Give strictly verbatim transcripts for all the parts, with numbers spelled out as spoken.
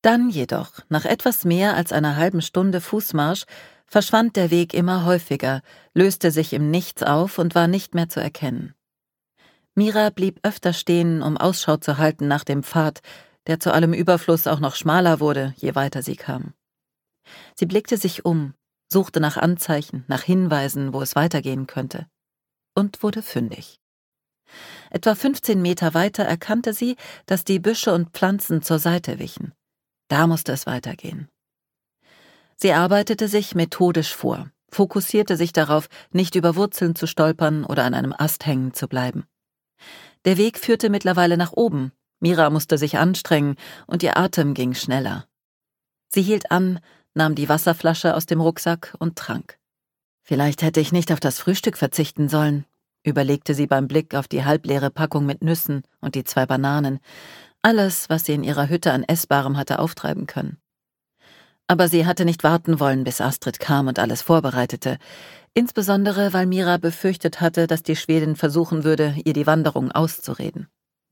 Dann jedoch, nach etwas mehr als einer halben Stunde Fußmarsch, verschwand der Weg immer häufiger, löste sich im Nichts auf und war nicht mehr zu erkennen. Mira blieb öfter stehen, um Ausschau zu halten nach dem Pfad, der zu allem Überfluss auch noch schmaler wurde, je weiter sie kam. Sie blickte sich um, suchte nach Anzeichen, nach Hinweisen, wo es weitergehen könnte, und wurde fündig. Etwa fünfzehn Meter weiter erkannte sie, dass die Büsche und Pflanzen zur Seite wichen. Da musste es weitergehen. Sie arbeitete sich methodisch vor, fokussierte sich darauf, nicht über Wurzeln zu stolpern oder an einem Ast hängen zu bleiben. Der Weg führte mittlerweile nach oben. Mira musste sich anstrengen und ihr Atem ging schneller. Sie hielt an, nahm die Wasserflasche aus dem Rucksack und trank. Vielleicht hätte ich nicht auf das Frühstück verzichten sollen, überlegte sie beim Blick auf die halbleere Packung mit Nüssen und die zwei Bananen, alles, was sie in ihrer Hütte an Essbarem hatte auftreiben können. Aber sie hatte nicht warten wollen, bis Astrid kam und alles vorbereitete, insbesondere weil Mira befürchtet hatte, dass die Schwedin versuchen würde, ihr die Wanderung auszureden.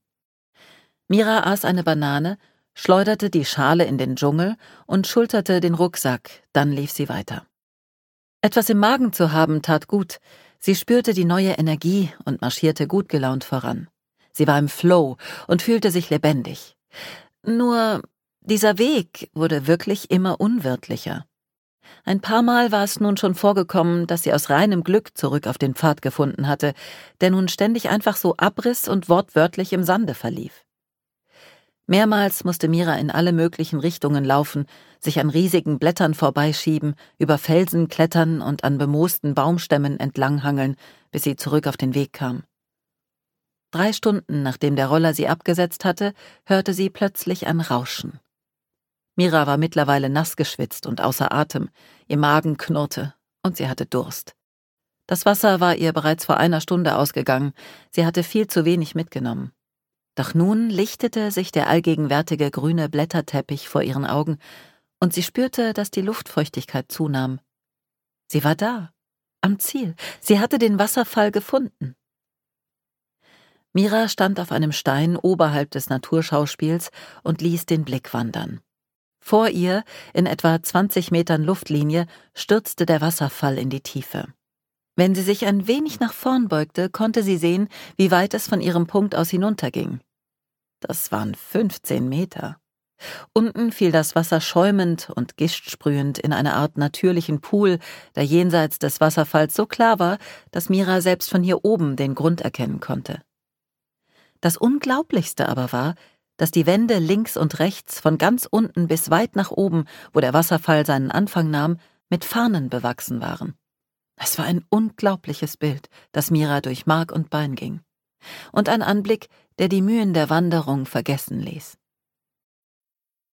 Mira aß eine Banane, schleuderte die Schale in den Dschungel und schulterte den Rucksack, dann lief sie weiter. Etwas im Magen zu haben tat gut, sie spürte die neue Energie und marschierte gut gelaunt voran. Sie war im Flow und fühlte sich lebendig. Nur dieser Weg wurde wirklich immer unwirtlicher. Ein paar Mal war es nun schon vorgekommen, dass sie aus reinem Glück zurück auf den Pfad gefunden hatte, der nun ständig einfach so abriss und wortwörtlich im Sande verlief. Mehrmals musste Mira in alle möglichen Richtungen laufen, sich an riesigen Blättern vorbeischieben, über Felsen klettern und an bemoosten Baumstämmen entlanghangeln, bis sie zurück auf den Weg kam. Drei Stunden, nachdem der Roller sie abgesetzt hatte, hörte sie plötzlich ein Rauschen. Mira war mittlerweile nass geschwitzt und außer Atem, ihr Magen knurrte und sie hatte Durst. Das Wasser war ihr bereits vor einer Stunde ausgegangen, sie hatte viel zu wenig mitgenommen. Doch nun lichtete sich der allgegenwärtige grüne Blätterteppich vor ihren Augen und sie spürte, dass die Luftfeuchtigkeit zunahm. Sie war da, am Ziel, sie hatte den Wasserfall gefunden. Mira stand auf einem Stein oberhalb des Naturschauspiels und ließ den Blick wandern. Vor ihr, in etwa zwanzig Metern Luftlinie, stürzte der Wasserfall in die Tiefe. Wenn sie sich ein wenig nach vorn beugte, konnte sie sehen, wie weit es von ihrem Punkt aus hinunterging. Das waren fünfzehn Meter. Unten fiel das Wasser schäumend und gishtsprühend in eine Art natürlichen Pool, der jenseits des Wasserfalls so klar war, dass Mira selbst von hier oben den Grund erkennen konnte. Das Unglaublichste aber war, dass die Wände links und rechts von ganz unten bis weit nach oben, wo der Wasserfall seinen Anfang nahm, mit Farnen bewachsen waren. Es war ein unglaubliches Bild, das Mira durch Mark und Bein ging. Und ein Anblick, der die Mühen der Wanderung vergessen ließ.